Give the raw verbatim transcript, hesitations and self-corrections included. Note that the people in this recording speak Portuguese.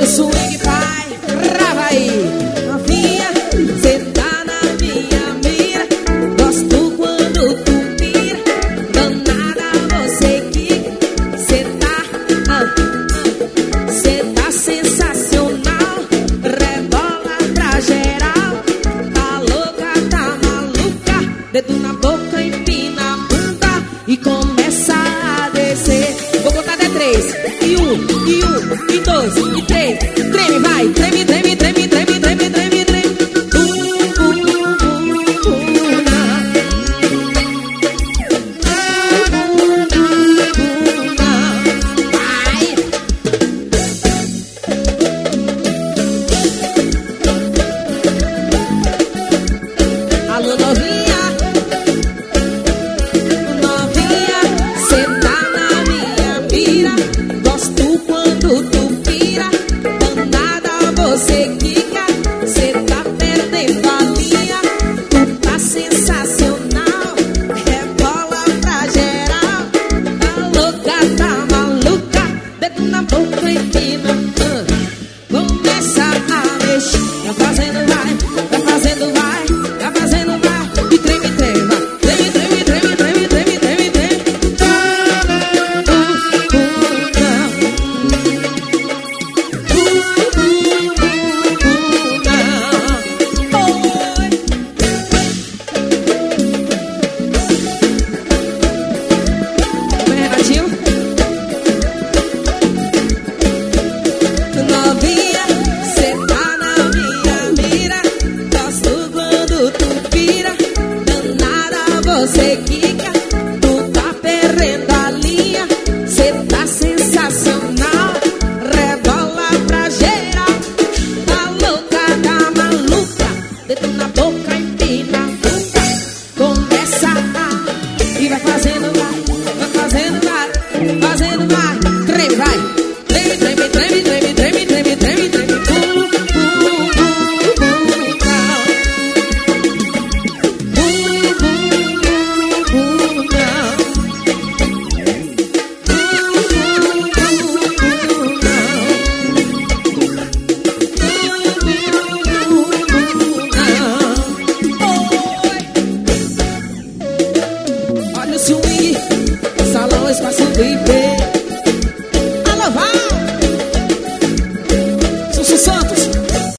do swing, pai, grava aí. Novinha, cê tá na minha mira. Gosto quando tu pira. Danada você que cê tá, ah, cê tá sensacional. Rebola pra geral. Tá louca, tá maluca. Dedo na boca, empina a bunda e começa a descer. Vou botar até três. E um, e um, e dois, e três. Treme, vai, treme, treme, treme, treme, treme, treme.